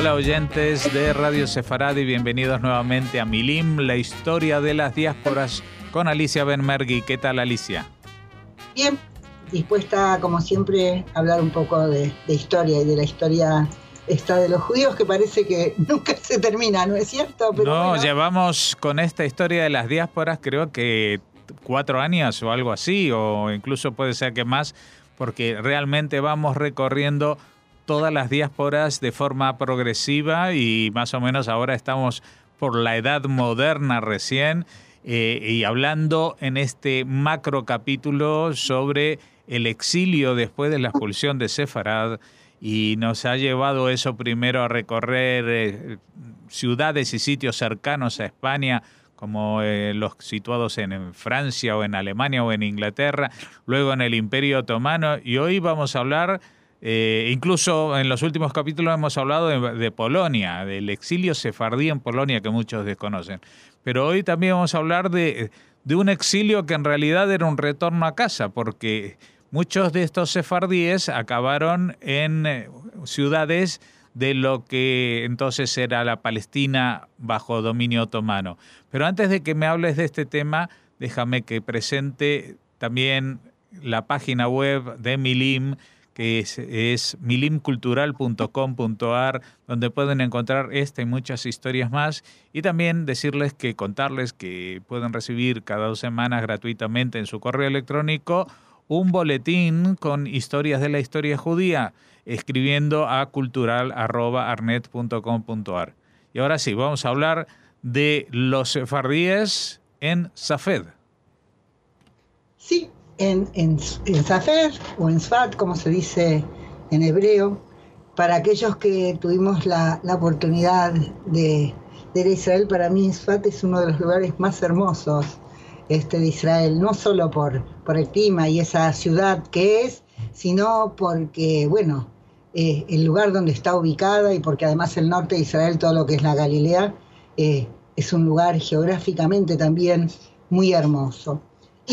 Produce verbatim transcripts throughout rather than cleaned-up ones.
Hola oyentes de Radio Sefaradi, bienvenidos nuevamente a Milim, la historia de las diásporas con Alicia Benmergui. ¿Qué tal, Alicia? Bien, dispuesta como siempre a hablar un poco de, de historia y de la historia esta de los judíos que parece que nunca se termina, ¿no es cierto? Pero no, bueno. Llevamos con esta historia de las diásporas creo que cuatro años o algo así, o incluso puede ser que más, porque realmente vamos recorriendo todas las diásporas de forma progresiva y más o menos ahora estamos por la edad moderna recién eh, y hablando en este macro capítulo sobre el exilio después de la expulsión de Sefarad, y nos ha llevado eso primero a recorrer eh, ciudades y sitios cercanos a España, como eh, los situados en, en Francia o en Alemania o en Inglaterra, luego en el Imperio Otomano, y hoy vamos a hablar... Eh, incluso en los últimos capítulos hemos hablado de, de Polonia, del exilio sefardí en Polonia que muchos desconocen. Pero hoy también vamos a hablar de, de un exilio que en realidad era un retorno a casa, porque muchos de estos sefardíes acabaron en eh, ciudades de lo que entonces era la Palestina bajo dominio otomano. Pero antes de que me hables de este tema, déjame que presente también la página web de Milim, que es, es milim cultural punto com punto a r, donde pueden encontrar esta y muchas historias más, y también decirles que contarles que pueden recibir cada dos semanas gratuitamente en su correo electrónico un boletín con historias de la historia judía, escribiendo a cultural arroba arnet punto com punto a r. Y ahora sí, vamos a hablar de los sefardíes en Safed. Sí. En, en, en Safed o en Sfat, como se dice en hebreo, para aquellos que tuvimos la, la oportunidad de, de ir a Israel, para mí Sfat es uno de los lugares más hermosos este, de Israel, no solo por, por el clima y esa ciudad que es, sino porque, bueno, eh, el lugar donde está ubicada y porque además el norte de Israel, todo lo que es la Galilea, eh, es un lugar geográficamente también muy hermoso.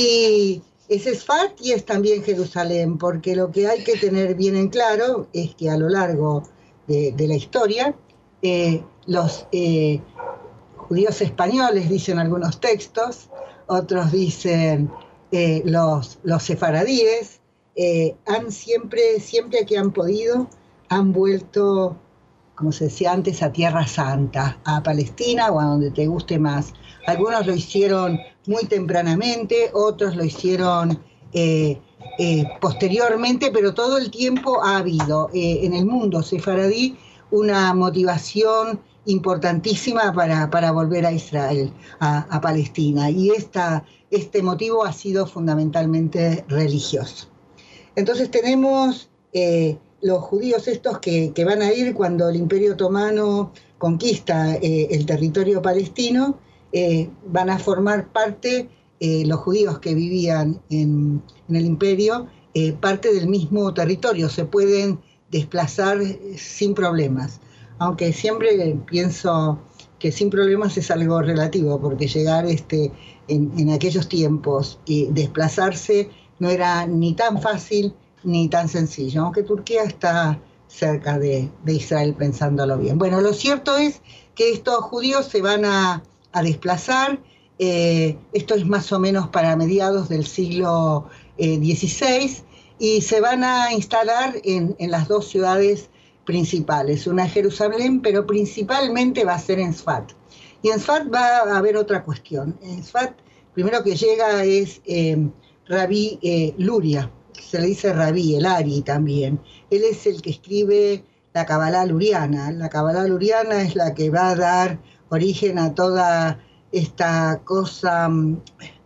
Y es Sfat y es también Jerusalén, porque lo que hay que tener bien en claro es que a lo largo de, de la historia, eh, los eh, judíos españoles, dicen algunos textos, otros dicen eh, los, los sefaradíes, eh, han siempre, siempre que han podido, han vuelto, como se decía antes, a Tierra Santa, a Palestina o a donde te guste más. Algunos lo hicieron muy tempranamente, otros lo hicieron eh, eh, posteriormente, pero todo el tiempo ha habido eh, en el mundo sefaradí una motivación importantísima para, para volver a Israel, a, a Palestina, y esta, este motivo ha sido fundamentalmente religioso. Entonces tenemos eh, los judíos estos que, que van a ir cuando el Imperio Otomano conquista eh, el territorio palestino. Eh, van a formar parte, eh, los judíos que vivían en, en el imperio, eh, parte del mismo territorio, se pueden desplazar sin problemas, aunque siempre pienso que sin problemas es algo relativo, porque llegar este, en, en aquellos tiempos y desplazarse no era ni tan fácil ni tan sencillo, aunque Turquía está cerca de, de Israel, pensándolo bien. Bueno, lo cierto es que estos judíos se van a a desplazar, eh, esto es más o menos para mediados del siglo eh, dieciséis, y se van a instalar en, en las dos ciudades principales, una en Jerusalén, pero principalmente va a ser en Sfat. Y en Sfat va a haber otra cuestión. En Sfat, primero que llega es eh, Rabí eh, Luria, se le dice Rabí, el Ari también. Él es el que escribe la Cabalá Luriana. La Cabalá Luriana es la que va a dar origen a toda esta cosa um,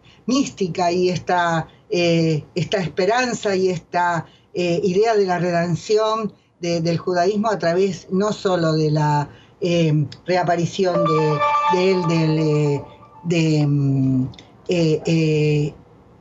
mística y esta, eh, esta esperanza y esta eh, idea de la redención de, del judaísmo a través no solo de la eh, reaparición de, de él, del, eh, de, um, eh, eh,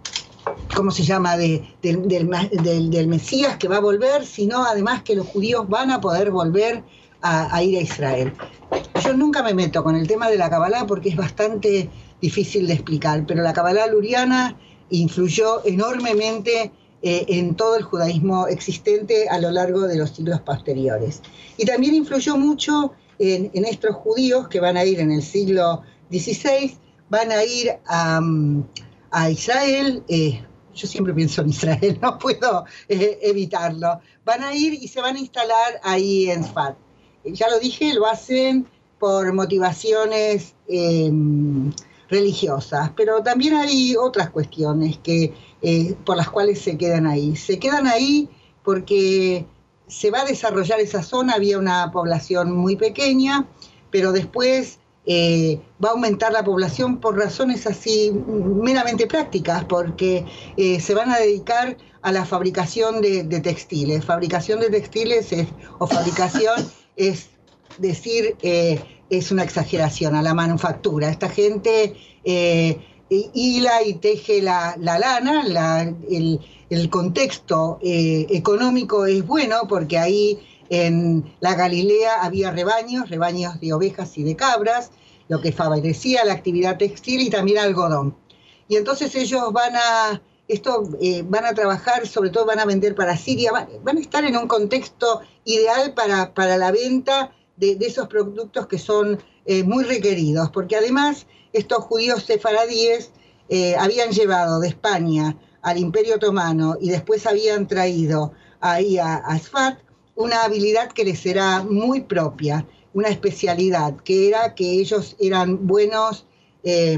¿cómo se llama?, de, del, del, del, del Mesías que va a volver, sino además que los judíos van a poder volver a, a ir a Israel. Yo nunca me meto con el tema de la Cabalá porque es bastante difícil de explicar, pero la Cabalá luriana influyó enormemente eh, en todo el judaísmo existente a lo largo de los siglos posteriores. Y también influyó mucho en, en estos judíos que van a ir en el siglo dieciséis, van a ir a, a Israel. eh, yo siempre pienso en Israel, no puedo eh, evitarlo. Van a ir y se van a instalar ahí en Sfat. Ya lo dije, lo hacen por motivaciones eh, religiosas, pero también hay otras cuestiones que, eh, por las cuales se quedan ahí. Se quedan ahí porque se va a desarrollar esa zona, había una población muy pequeña, pero después eh, va a aumentar la población por razones así meramente prácticas, porque eh, se van a dedicar a la fabricación de, de textiles. Fabricación de textiles es, o fabricación es decir, eh, es una exageración, a la manufactura. Esta gente eh, hila y teje la, la lana, la, el, el contexto eh, económico es bueno porque ahí en la Galilea había rebaños, rebaños de ovejas y de cabras, lo que favorecía la actividad textil y también algodón. Y entonces ellos van a, esto, eh, van a trabajar, sobre todo van a vender para Siria, van, van a estar en un contexto ideal para, para la venta de, de esos productos que son eh, muy requeridos, porque además estos judíos sefaradíes eh, habían llevado de España al Imperio Otomano y después habían traído ahí a, a Sfat una habilidad que les era muy propia, una especialidad, que era que ellos eran buenos, eh,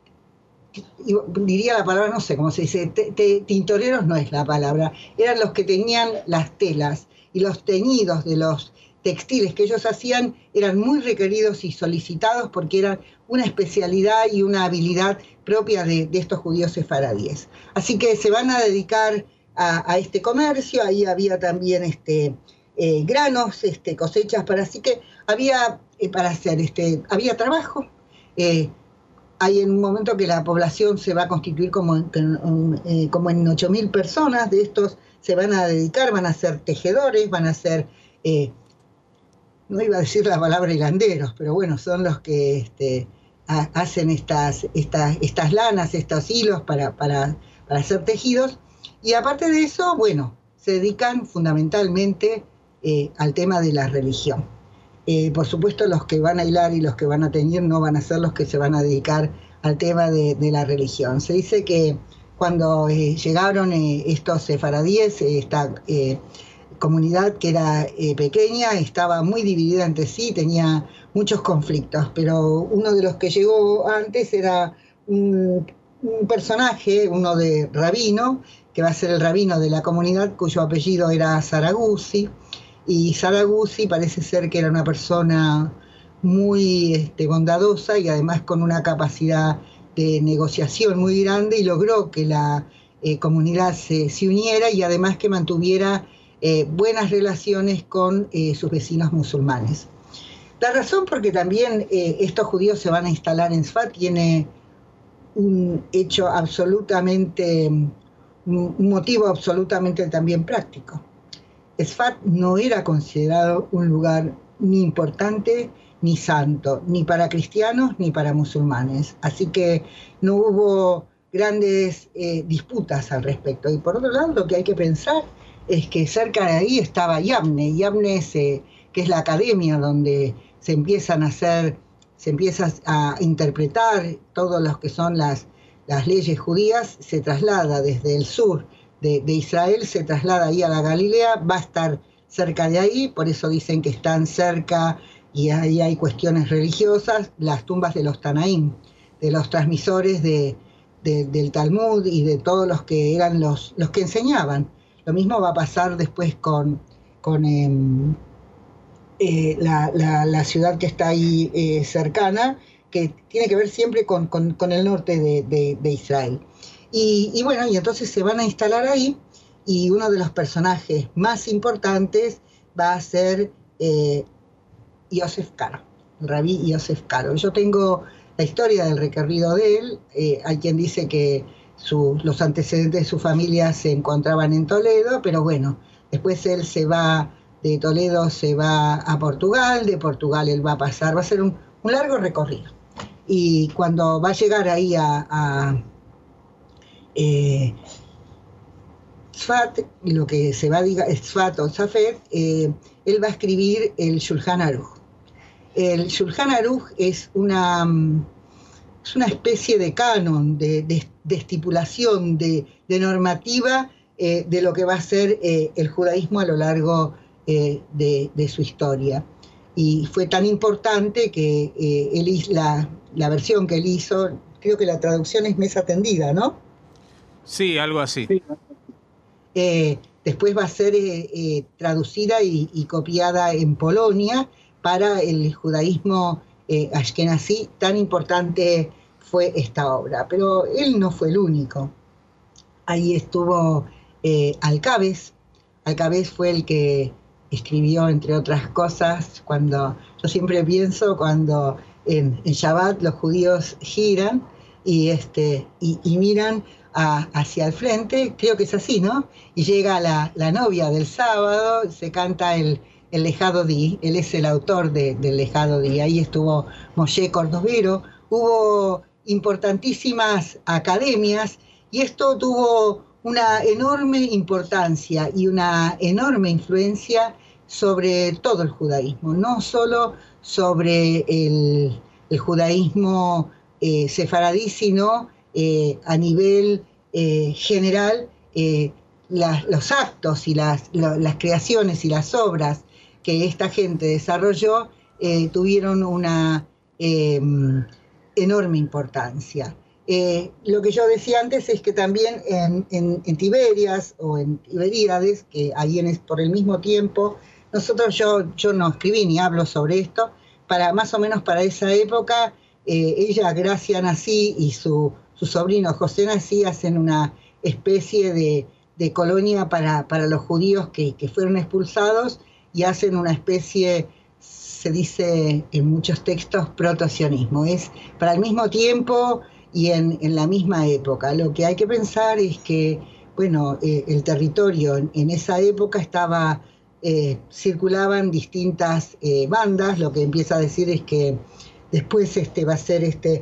diría la palabra, no sé cómo se dice, te, te, tintoreros no es la palabra, eran los que tenían las telas y los teñidos de los textiles que ellos hacían eran muy requeridos y solicitados porque eran una especialidad y una habilidad propia de, de estos judíos sefaradíes. Así que se van a dedicar a, a este comercio, ahí había también este, eh, granos, este, cosechas, para, así que había eh, para hacer, este, había trabajo. Eh, hay en un momento que la población se va a constituir como, eh, como en ocho mil personas, de estos se van a dedicar, van a ser tejedores, van a ser... Eh, no iba a decir la palabra hilanderos, pero bueno, son los que este, a, hacen estas, estas, estas lanas, estos hilos para, para, para hacer tejidos. Y aparte de eso, bueno, se dedican fundamentalmente eh, al tema de la religión. Eh, por supuesto, los que van a hilar y los que van a teñir no van a ser los que se van a dedicar al tema de, de la religión. Se dice que cuando eh, llegaron eh, estos sefaradíes, eh, esta... Eh, comunidad que era eh, pequeña, estaba muy dividida entre sí, tenía muchos conflictos, pero uno de los que llegó antes era un, un personaje, uno de rabino, que va a ser el rabino de la comunidad, cuyo apellido era Saraguzzi, y Saraguzzi parece ser que era una persona muy este, bondadosa y además con una capacidad de negociación muy grande, y logró que la eh, comunidad se, se uniera y además que mantuviera Eh, buenas relaciones con eh, sus vecinos musulmanes. La razón por que también eh, estos judíos se van a instalar en Sfat tiene un hecho absolutamente, un motivo absolutamente también práctico. Sfat no era considerado un lugar ni importante ni santo, ni para cristianos ni para musulmanes, así que no hubo grandes eh, disputas al respecto. Y por otro lado, lo que hay que pensar es que cerca de ahí estaba Yavne, Yavne se, que es la academia donde se empiezan a hacer, se empieza a interpretar todos los que son las, las leyes judías, se traslada desde el sur de, de Israel, se traslada ahí a la Galilea, va a estar cerca de ahí, por eso dicen que están cerca y ahí hay cuestiones religiosas, las tumbas de los Tanaim, de los transmisores de, de, del Talmud y de todos los que eran los, los que enseñaban. Lo mismo va a pasar después con, con eh, eh, la, la, la ciudad que está ahí eh, cercana, que tiene que ver siempre con, con, con el norte de, de, de Israel. Y, y bueno, y entonces se van a instalar ahí, y uno de los personajes más importantes va a ser eh, Yosef Karo, el rabí Yosef Karo. Yo tengo la historia del recorrido de él, eh, hay quien dice que Su, los antecedentes de su familia se encontraban en Toledo, pero bueno, después él se va de Toledo, se va a Portugal, de Portugal él va a pasar, va a ser un, un largo recorrido. Y cuando va a llegar ahí a, a eh, Sfat, lo que se va a decir Sfat o Safed, eh, él va a escribir el Shulchan Aruch. el Shulchan Aruch es una, es una especie de canon, de, de, de estipulación, de, de normativa eh, de lo que va a ser eh, el judaísmo a lo largo eh, de, de su historia. Y fue tan importante que eh, él, la, la versión que él hizo, creo que la traducción es Mesa Tendida, ¿no? Sí, algo así. Sí. Eh, después va a ser eh, eh, traducida y, y copiada en Polonia para el judaísmo eh, ashkenazí. Tan importante fue esta obra. Pero él no fue el único. Ahí estuvo eh, Alcabez. Alcabez fue el que escribió, entre otras cosas, cuando yo siempre pienso cuando en, en Shabbat los judíos giran y, este, y, y miran a, hacia el frente, creo que es así, ¿no? Y llega la, la novia del sábado, se canta el, el Lejado Di, él es el autor de, del Lejado Di, ahí estuvo Moshe Cordovero, hubo importantísimas academias y esto tuvo una enorme importancia y una enorme influencia sobre todo el judaísmo, no solo sobre el, el judaísmo eh, sefaradí, sino eh, a nivel eh, general, eh, la, los actos y las, lo, las creaciones y las obras que esta gente desarrolló eh, tuvieron una eh, enorme importancia. Eh, lo que yo decía antes es que también en, en, en Tiberias o en Tiberíades, que ahí en, por el mismo tiempo, nosotros yo, yo no escribí ni hablo sobre esto, para más o menos para esa época, eh, ella, Gracia Nassí, y su, su sobrino José Nassí hacen una especie de, de colonia para, para los judíos que, que fueron expulsados y hacen una especie, se dice en muchos textos, proto-sionismo. Es para el mismo tiempo y en, en la misma época. Lo que hay que pensar es que, bueno, eh, el territorio en, en esa época estaba, eh, circulaban distintas eh, bandas, lo que empieza a decir es que después este, va a ser este,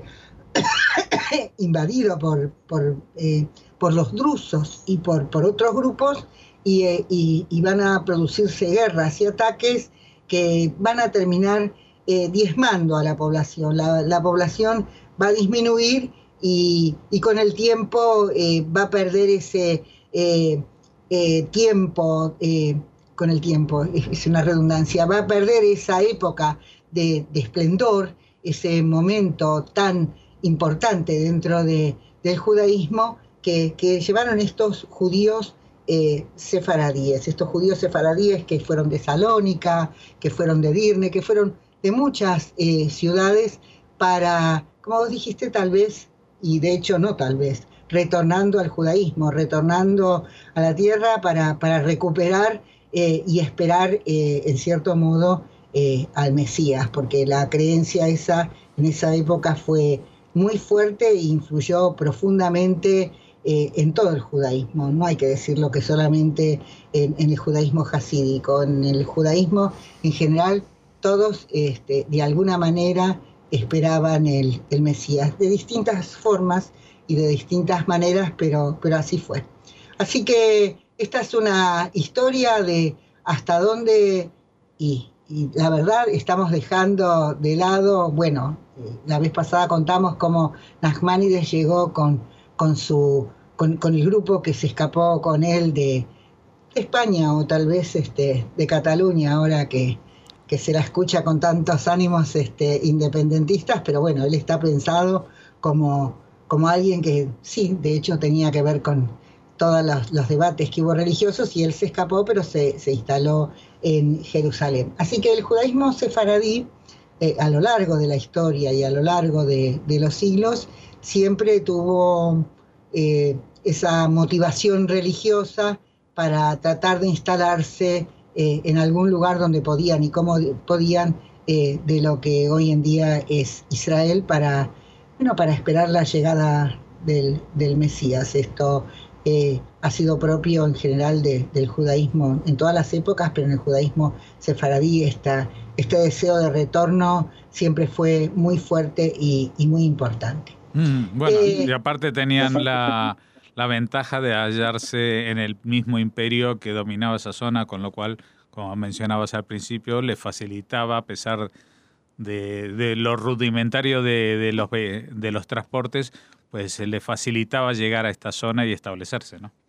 invadido por, por, eh, por los drusos y por, por otros grupos y, eh, y, y van a producirse guerras y ataques que van a terminar eh, diezmando a la población. La, la población va a disminuir y, y con el tiempo eh, va a perder ese eh, eh, tiempo, eh, con el tiempo, es una redundancia, va a perder esa época de, de esplendor, ese momento tan importante dentro de, del judaísmo que, que llevaron estos judíos eh, sefaradíes, estos judíos sefaradíes que fueron de Salónica, que fueron de Edirne, que fueron de muchas eh, ciudades para, como vos dijiste, tal vez, y de hecho no tal vez, retornando al judaísmo, retornando a la tierra para, para recuperar eh, y esperar, eh, en cierto modo, eh, al Mesías, porque la creencia esa en esa época fue muy fuerte e influyó profundamente eh, en todo el judaísmo. No hay que decirlo que solamente en, en el judaísmo jasídico, en el judaísmo en general, todos este, de alguna manera esperaban el, el Mesías, de distintas formas y de distintas maneras, pero, pero así fue. Así que esta es una historia de hasta dónde, y, y la verdad estamos dejando de lado, bueno, la vez pasada contamos cómo Nachmanides llegó con, con, su, con, con el grupo que se escapó con él de, de España o tal vez este, de Cataluña, ahora que que se la escucha con tantos ánimos este, independentistas, pero bueno, él está pensado como, como alguien que sí, de hecho tenía que ver con todos los, los debates que hubo religiosos y él se escapó, pero se, se instaló en Jerusalén. Así que el judaísmo sefaradí, eh, a lo largo de la historia y a lo largo de, de los siglos, siempre tuvo eh, esa motivación religiosa para tratar de instalarse Eh, en algún lugar donde podían y cómo podían eh, de lo que hoy en día es Israel para, bueno, para esperar la llegada del, del Mesías. Esto eh, ha sido propio en general de, del judaísmo en todas las épocas, pero en el judaísmo sefaradí esta, este deseo de retorno siempre fue muy fuerte y, y muy importante. Mm, bueno, eh, y aparte tenían la... la ventaja de hallarse en el mismo imperio que dominaba esa zona, con lo cual, como mencionabas al principio, le facilitaba, a pesar de, de lo rudimentario de, de, los, de los transportes, pues se le facilitaba llegar a esta zona y establecerse, ¿no?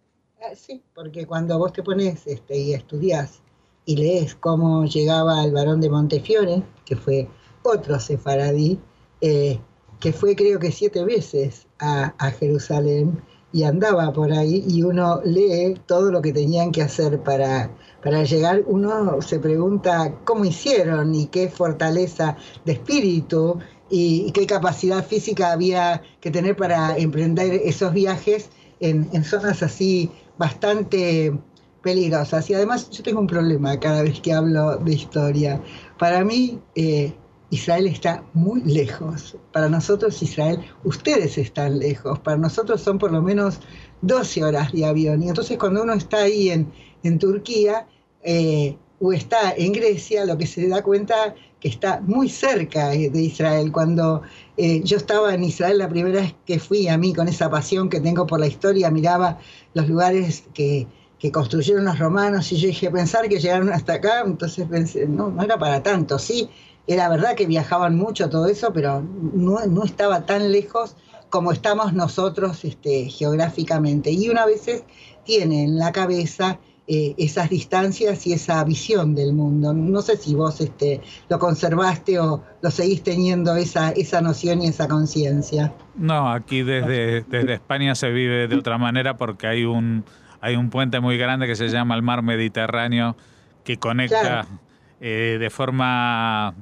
Sí, porque cuando vos te pones este, y estudiás y lees cómo llegaba el barón de Montefiore, que fue otro sefaradí, eh, que fue creo que siete veces a, a Jerusalén y andaba por ahí, y uno lee todo lo que tenían que hacer para, para llegar, uno se pregunta cómo hicieron y qué fortaleza de espíritu y, y qué capacidad física había que tener para emprender esos viajes en, en zonas así bastante peligrosas. Y además yo tengo un problema cada vez que hablo de historia. Para mí eh, Israel está muy lejos. Para nosotros Israel, ustedes están lejos. Para nosotros son por lo menos doce horas de avión. Y entonces cuando uno está ahí en, en Turquía eh, o está en Grecia, lo que se da cuenta que está muy cerca de Israel. Cuando eh, yo estaba en Israel la primera vez que fui, a mí con esa pasión que tengo por la historia, miraba los lugares que, que construyeron los romanos y yo dije, pensar que llegaron hasta acá, entonces pensé, no, no era para tanto. Sí, era verdad que viajaban mucho, todo eso, pero no, no estaba tan lejos como estamos nosotros este, geográficamente. Y uno a veces tiene en la cabeza Eh, esas distancias y esa visión del mundo. No sé si vos este, lo conservaste o lo seguís teniendo esa, esa noción y esa conciencia. No, aquí desde, desde España se vive de otra manera porque hay un, hay un puente muy grande que se llama el Mar Mediterráneo que conecta claro. eh, de forma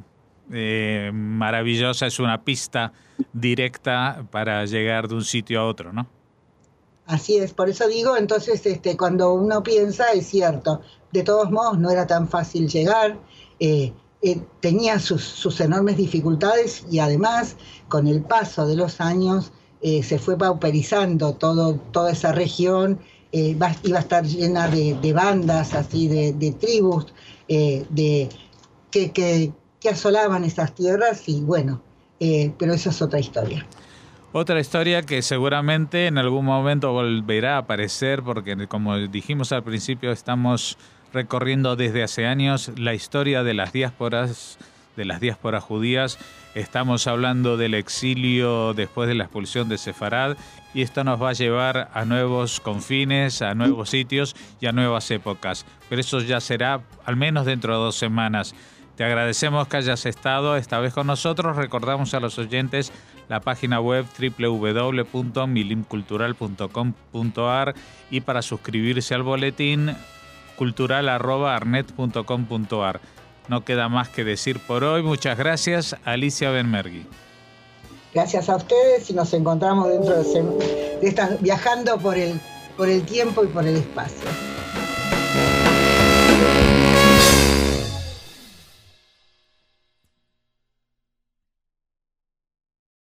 eh, maravillosa, es una pista directa para llegar de un sitio a otro, ¿no? Así es, por eso digo, entonces este, cuando uno piensa, es cierto, de todos modos no era tan fácil llegar, eh, eh, tenía sus, sus enormes dificultades y además con el paso de los años eh, se fue pauperizando todo, toda esa región, eh, va, iba a estar llena de, de bandas, así de, de tribus, eh, de, que, que, que asolaban esas tierras y bueno, eh, pero eso es otra historia. Otra historia que seguramente en algún momento volverá a aparecer porque, como dijimos al principio, estamos recorriendo desde hace años la historia de las diásporas, de las diásporas judías. Estamos hablando del exilio después de la expulsión de Sefarad y esto nos va a llevar a nuevos confines, a nuevos sitios y a nuevas épocas. Pero eso ya será al menos dentro de dos semanas. Te agradecemos que hayas estado esta vez con nosotros. Recordamos a los oyentes la página web doble u doble u doble u punto milim cultural punto com punto a r y para suscribirse al boletín cultural arroba arnet punto com punto a r. No queda más que decir por hoy. Muchas gracias, Alicia Benmergui. Gracias a ustedes y nos encontramos dentro de, de estas, viajando por el, por el tiempo y por el espacio.